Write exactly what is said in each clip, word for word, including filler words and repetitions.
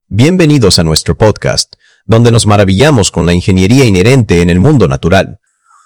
Bienvenidos a nuestro podcast, donde nos maravillamos con la ingeniería inherente en el mundo natural.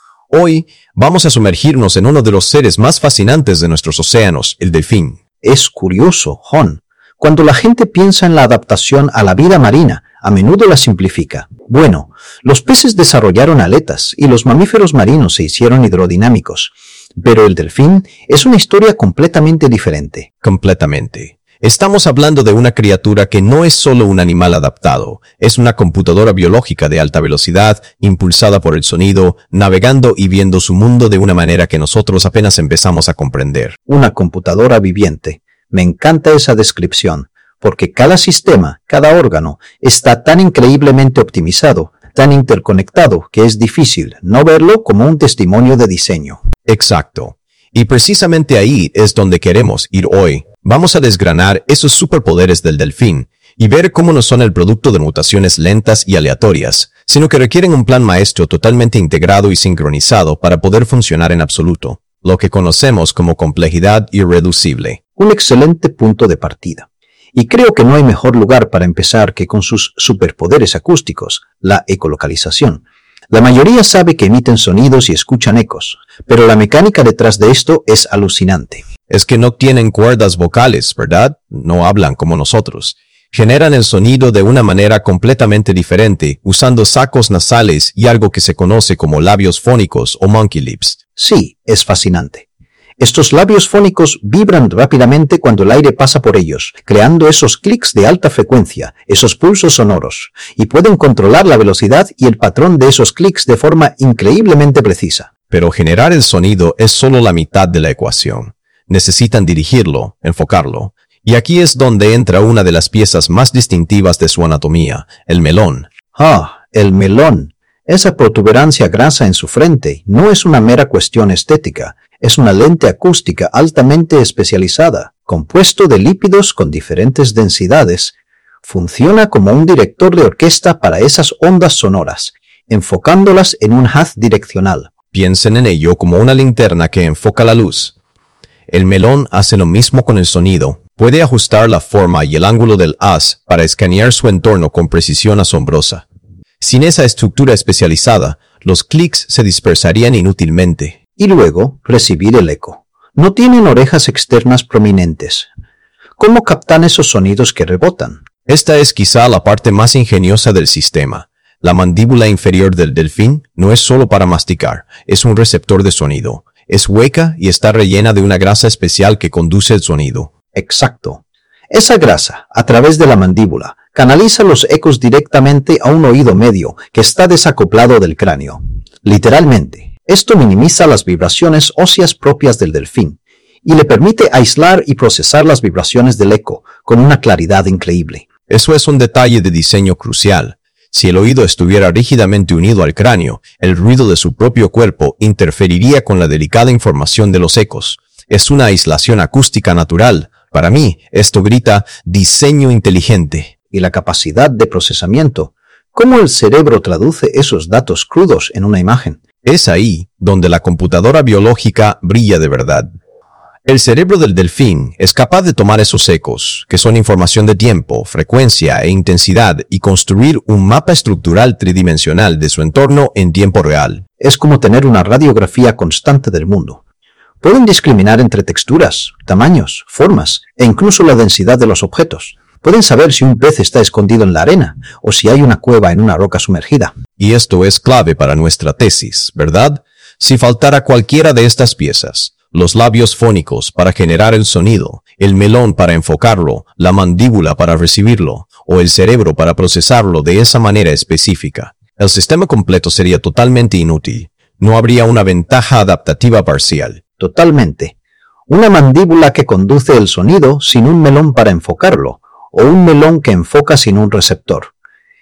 Hoy vamos a sumergirnos en uno de los seres más fascinantes de nuestros océanos, el delfín. Es curioso, John. Cuando la gente piensa en la adaptación a la vida marina, a menudo la simplifica. Bueno, los peces desarrollaron aletas y los mamíferos marinos se hicieron hidrodinámicos. Pero el delfín es una historia completamente diferente. Completamente. Estamos hablando de una criatura que no es solo un animal adaptado, es una computadora biológica de alta velocidad, impulsada por el sonido, navegando y viendo su mundo de una manera que nosotros apenas empezamos a comprender. Una computadora viviente. Me encanta esa descripción, porque cada sistema, cada órgano, está tan increíblemente optimizado, tan interconectado, que es difícil no verlo como un testimonio de diseño. Exacto. Y precisamente ahí es donde queremos ir hoy. Vamos a desgranar esos superpoderes del delfín y ver cómo no son el producto de mutaciones lentas y aleatorias, sino que requieren un plan maestro totalmente integrado y sincronizado para poder funcionar en absoluto, lo que conocemos como complejidad irreducible. Un excelente punto de partida. Y creo que no hay mejor lugar para empezar que con sus superpoderes acústicos, la ecolocalización. La mayoría sabe que emiten sonidos y escuchan ecos, pero la mecánica detrás de esto es alucinante. Es que no tienen cuerdas vocales, ¿verdad? No hablan como nosotros. Generan el sonido de una manera completamente diferente, usando sacos nasales y algo que se conoce como labios fónicos o monkey lips. Sí, es fascinante. Estos labios fónicos vibran rápidamente cuando el aire pasa por ellos, creando esos clics de alta frecuencia, esos pulsos sonoros, y pueden controlar la velocidad y el patrón de esos clics de forma increíblemente precisa. Pero generar el sonido es solo la mitad de la ecuación. Necesitan dirigirlo, enfocarlo. Y aquí es donde entra una de las piezas más distintivas de su anatomía, el melón. Ah, el melón. Esa protuberancia grasa en su frente no es una mera cuestión estética. Es una lente acústica altamente especializada, compuesto de lípidos con diferentes densidades. Funciona como un director de orquesta para esas ondas sonoras, enfocándolas en un haz direccional. Piensen en ello como una linterna que enfoca la luz. El melón hace lo mismo con el sonido. Puede ajustar la forma y el ángulo del haz para escanear su entorno con precisión asombrosa. Sin esa estructura especializada, los clics se dispersarían inútilmente. Y luego recibir el eco. No tienen orejas externas prominentes. ¿Cómo captan esos sonidos que rebotan? Esta es quizá la parte más ingeniosa del sistema. La mandíbula inferior del delfín no es solo para masticar, es un receptor de sonido. Es hueca y está rellena de una grasa especial que conduce el sonido. Exacto. Esa grasa, a través de la mandíbula, canaliza los ecos directamente a un oído medio que está desacoplado del cráneo. Literalmente. Esto minimiza las vibraciones óseas propias del delfín y le permite aislar y procesar las vibraciones del eco con una claridad increíble. Eso es un detalle de diseño crucial. Si el oído estuviera rígidamente unido al cráneo, el ruido de su propio cuerpo interferiría con la delicada información de los ecos. Es una aislación acústica natural. Para mí, esto grita diseño inteligente. Y la capacidad de procesamiento. ¿Cómo el cerebro traduce esos datos crudos en una imagen? Es ahí donde la computadora biológica brilla de verdad. El cerebro del delfín es capaz de tomar esos ecos, que son información de tiempo, frecuencia e intensidad, y construir un mapa estructural tridimensional de su entorno en tiempo real. Es como tener una radiografía constante del mundo. Pueden discriminar entre texturas, tamaños, formas e incluso la densidad de los objetos. Pueden saber si un pez está escondido en la arena o si hay una cueva en una roca sumergida. Y esto es clave para nuestra tesis, ¿verdad? Si faltara cualquiera de estas piezas, los labios fónicos para generar el sonido, el melón para enfocarlo, la mandíbula para recibirlo, o el cerebro para procesarlo de esa manera específica, el sistema completo sería totalmente inútil. No habría una ventaja adaptativa parcial. Totalmente. Una mandíbula que conduce el sonido sin un melón para enfocarlo, o un melón que enfoca sin un receptor.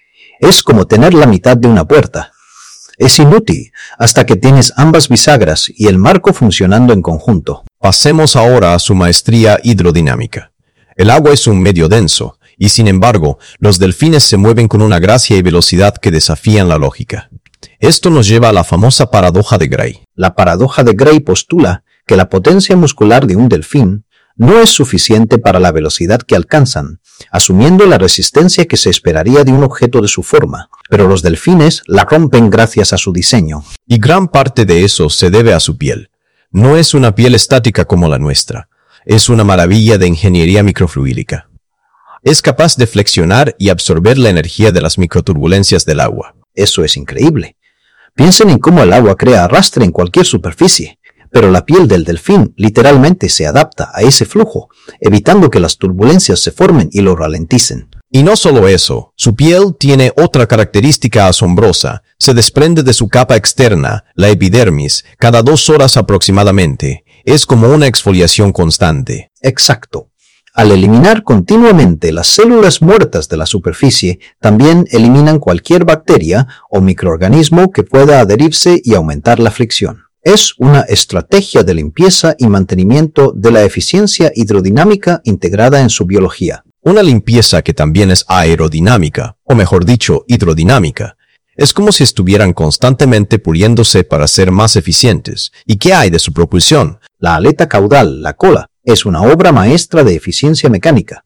Es como tener la mitad de una puerta. Es inútil hasta que tienes ambas bisagras y el marco funcionando en conjunto. Pasemos ahora a su maestría hidrodinámica. El agua es un medio denso, y sin embargo, los delfines se mueven con una gracia y velocidad que desafían la lógica. Esto nos lleva a la famosa paradoja de Gray. La paradoja de Gray postula que la potencia muscular de un delfín no es suficiente para la velocidad que alcanzan, asumiendo la resistencia que se esperaría de un objeto de su forma, pero los delfines la rompen gracias a su diseño. Y gran parte de eso se debe a su piel. No es una piel estática como la nuestra. Es una maravilla de ingeniería microfluídica. Es capaz de flexionar y absorber la energía de las microturbulencias del agua. Eso es increíble. Piensen en cómo el agua crea arrastre en cualquier superficie, pero la piel del delfín literalmente se adapta a ese flujo, evitando que las turbulencias se formen y lo ralenticen. Y no solo eso, su piel tiene otra característica asombrosa. Se desprende de su capa externa, la epidermis, cada dos horas aproximadamente. Es como una exfoliación constante. Exacto. Al eliminar continuamente las células muertas de la superficie, también eliminan cualquier bacteria o microorganismo que pueda adherirse y aumentar la fricción. Es una estrategia de limpieza y mantenimiento de la eficiencia hidrodinámica integrada en su biología. Una limpieza que también es aerodinámica, o mejor dicho, hidrodinámica. Es como si estuvieran constantemente puliéndose para ser más eficientes. ¿Y qué hay de su propulsión? La aleta caudal, la cola, es una obra maestra de eficiencia mecánica.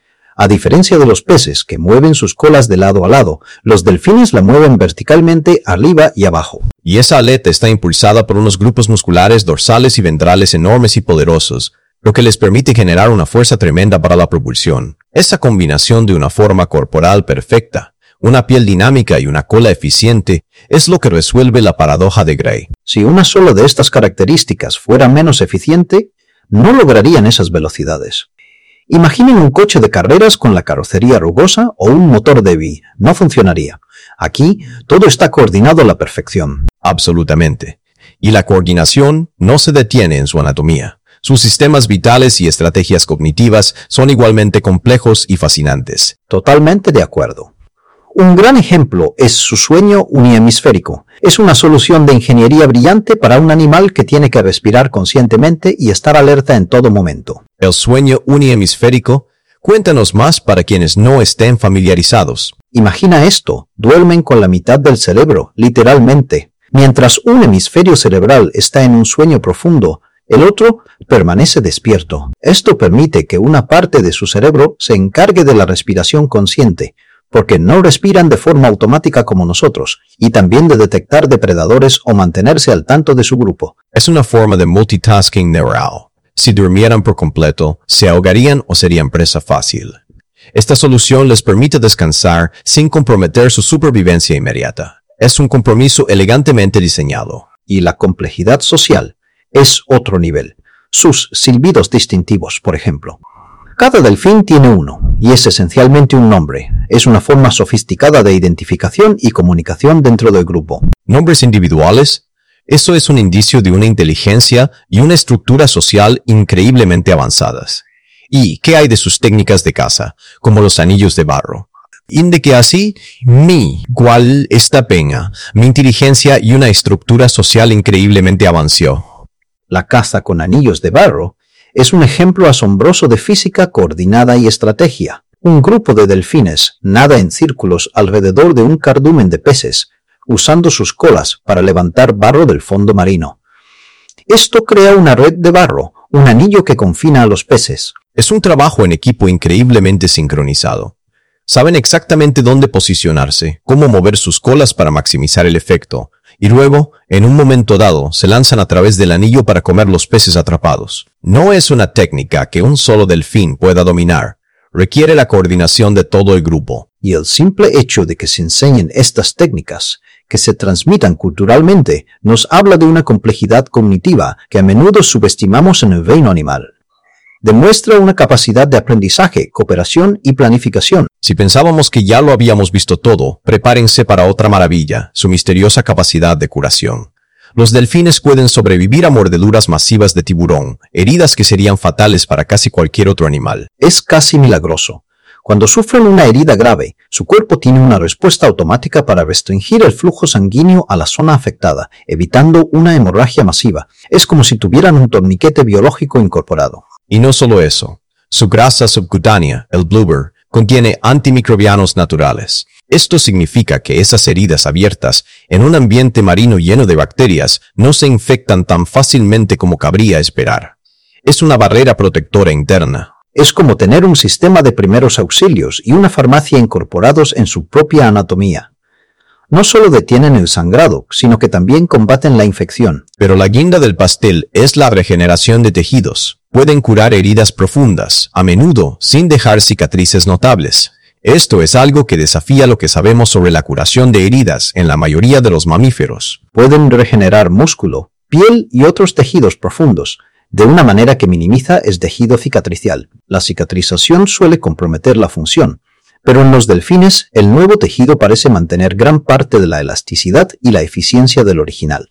A diferencia de los peces que mueven sus colas de lado a lado, los delfines la mueven verticalmente arriba y abajo. Y esa aleta está impulsada por unos grupos musculares dorsales y ventrales enormes y poderosos, lo que les permite generar una fuerza tremenda para la propulsión. Esa combinación de una forma corporal perfecta, una piel dinámica y una cola eficiente es lo que resuelve la paradoja de Gray. Si una sola de estas características fuera menos eficiente, no lograrían esas velocidades. Imaginen un coche de carreras con la carrocería rugosa o un motor débil. No funcionaría. Aquí, todo está coordinado a la perfección. Absolutamente. Y la coordinación no se detiene en su anatomía. Sus sistemas vitales y estrategias cognitivas son igualmente complejos y fascinantes. Totalmente de acuerdo. Un gran ejemplo es su sueño unihemisférico. Es una solución de ingeniería brillante para un animal que tiene que respirar conscientemente y estar alerta en todo momento. El sueño unihemisférico, cuéntanos más para quienes no estén familiarizados. Imagina esto, duermen con la mitad del cerebro, literalmente. Mientras un hemisferio cerebral está en un sueño profundo, el otro permanece despierto. Esto permite que una parte de su cerebro se encargue de la respiración consciente, porque no respiran de forma automática como nosotros, y también de detectar depredadores o mantenerse al tanto de su grupo. Es una forma de multitasking neural. Si durmieran por completo, se ahogarían o serían presa fácil. Esta solución les permite descansar sin comprometer su supervivencia inmediata. Es un compromiso elegantemente diseñado. Y la complejidad social es otro nivel. Sus silbidos distintivos, por ejemplo. Cada delfín tiene uno, y es esencialmente un nombre. Es una forma sofisticada de identificación y comunicación dentro del grupo. ¿Nombres individuales? Eso es un indicio de una inteligencia y una estructura social increíblemente avanzadas. ¿Y qué hay de sus técnicas de caza, como los anillos de barro? Inde que así, mi, cual esta peña, mi inteligencia y una estructura social increíblemente avanzó. La caza con anillos de barro es un ejemplo asombroso de física coordinada y estrategia. Un grupo de delfines nada en círculos alrededor de un cardumen de peces, usando sus colas para levantar barro del fondo marino. Esto crea una red de barro, un anillo que confina a los peces. Es un trabajo en equipo increíblemente sincronizado. Saben exactamente dónde posicionarse, cómo mover sus colas para maximizar el efecto, y luego, en un momento dado, se lanzan a través del anillo para comer los peces atrapados. No es una técnica que un solo delfín pueda dominar. Requiere la coordinación de todo el grupo. Y el simple hecho de que se enseñen estas técnicas, que se transmitan culturalmente, nos habla de una complejidad cognitiva que a menudo subestimamos en el reino animal. Demuestra una capacidad de aprendizaje, cooperación y planificación. Si pensábamos que ya lo habíamos visto todo, prepárense para otra maravilla, su misteriosa capacidad de curación. Los delfines pueden sobrevivir a mordeduras masivas de tiburón, heridas que serían fatales para casi cualquier otro animal. Es casi milagroso. Cuando sufren una herida grave, su cuerpo tiene una respuesta automática para restringir el flujo sanguíneo a la zona afectada, evitando una hemorragia masiva. Es como si tuvieran un torniquete biológico incorporado. Y no solo eso, su grasa subcutánea, el blubber, contiene antimicrobianos naturales. Esto significa que esas heridas abiertas en un ambiente marino lleno de bacterias no se infectan tan fácilmente como cabría esperar. Es una barrera protectora interna. Es como tener un sistema de primeros auxilios y una farmacia incorporados en su propia anatomía. No solo detienen el sangrado, sino que también combaten la infección. Pero la guinda del pastel es la regeneración de tejidos. Pueden curar heridas profundas, a menudo sin dejar cicatrices notables. Esto es algo que desafía lo que sabemos sobre la curación de heridas en la mayoría de los mamíferos. Pueden regenerar músculo, piel y otros tejidos profundos, de una manera que minimiza el tejido cicatricial. La cicatrización suele comprometer la función, pero en los delfines el nuevo tejido parece mantener gran parte de la elasticidad y la eficiencia del original.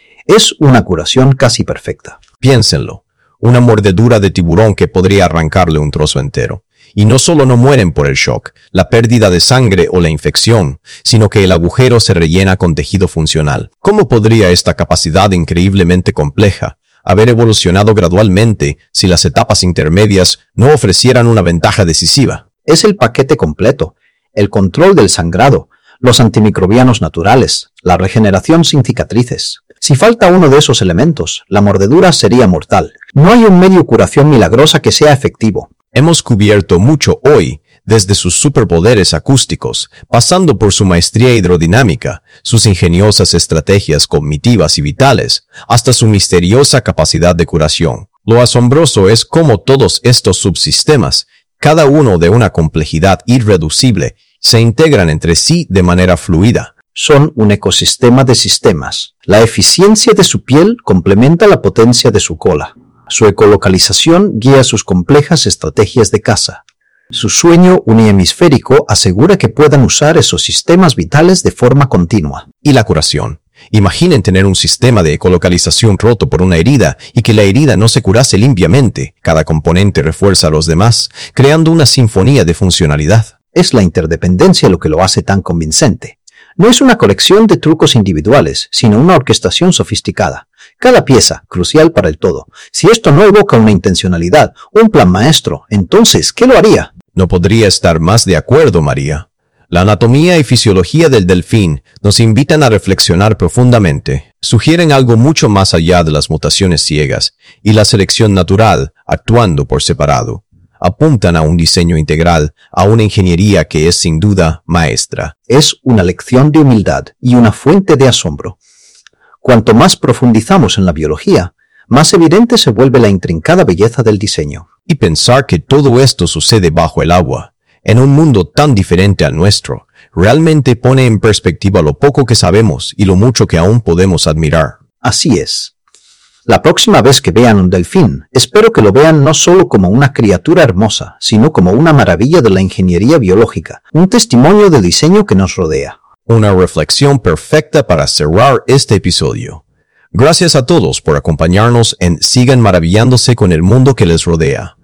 Es una curación casi perfecta. Piénsenlo, una mordedura de tiburón que podría arrancarle un trozo entero. Y no solo no mueren por el shock, la pérdida de sangre o la infección, sino que el agujero se rellena con tejido funcional. ¿Cómo podría esta capacidad increíblemente compleja haber evolucionado gradualmente si las etapas intermedias no ofrecieran una ventaja decisiva? Es el paquete completo: el control del sangrado, los antimicrobianos naturales, la regeneración sin cicatrices. Si falta uno de esos elementos, la mordedura sería mortal. No hay un medio curación milagrosa que sea efectivo. Hemos cubierto mucho hoy, desde sus superpoderes acústicos, pasando por su maestría hidrodinámica, sus ingeniosas estrategias cognitivas y vitales, hasta su misteriosa capacidad de curación. Lo asombroso es cómo todos estos subsistemas, cada uno de una complejidad irreducible, se integran entre sí de manera fluida. Son un ecosistema de sistemas. La eficiencia de su piel complementa la potencia de su cola. Su ecolocalización guía sus complejas estrategias de caza. Su sueño unihemisférico asegura que puedan usar esos sistemas vitales de forma continua. Y la curación. Imaginen tener un sistema de ecolocalización roto por una herida y que la herida no se curase limpiamente. Cada componente refuerza a los demás, creando una sinfonía de funcionalidad. Es la interdependencia lo que lo hace tan convincente. No es una colección de trucos individuales, sino una orquestación sofisticada. Cada pieza, crucial para el todo. Si esto no evoca una intencionalidad, un plan maestro, entonces, ¿qué lo haría? No podría estar más de acuerdo, María. La anatomía y fisiología del delfín nos invitan a reflexionar profundamente. Sugieren algo mucho más allá de las mutaciones ciegas y la selección natural, actuando por separado. Apuntan a un diseño integral, a una ingeniería que es sin duda maestra. Es una lección de humildad y una fuente de asombro. Cuanto más profundizamos en la biología, más evidente se vuelve la intrincada belleza del diseño. Y pensar que todo esto sucede bajo el agua, en un mundo tan diferente al nuestro, realmente pone en perspectiva lo poco que sabemos y lo mucho que aún podemos admirar. Así es. La próxima vez que vean un delfín, espero que lo vean no solo como una criatura hermosa, sino como una maravilla de la ingeniería biológica, un testimonio del diseño que nos rodea. Una reflexión perfecta para cerrar este episodio. Gracias a todos por acompañarnos en Sigan maravillándose con el mundo que les rodea.